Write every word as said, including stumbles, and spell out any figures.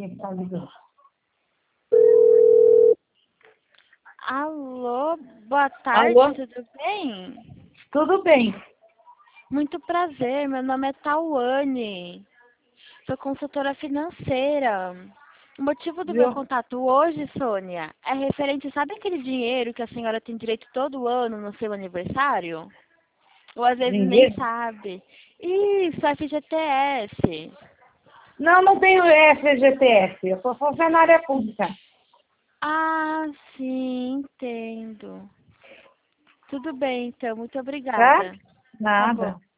quem está ligando. Alô, boa tarde, Alô? tudo bem? Tudo bem. Muito prazer, meu nome é Tawane, sou consultora financeira. O motivo do meu Viu? contato hoje, Sônia, é referente, sabe aquele dinheiro que a senhora tem direito todo ano no seu aniversário? Ou às vezes nem Dinheiro? sabe. Isso, F G T S. Não, não tenho F G T S. Eu sou funcionária pública. Ah, sim, entendo. Tudo bem, então, muito Tá? obrigada. Tá bom. Nada.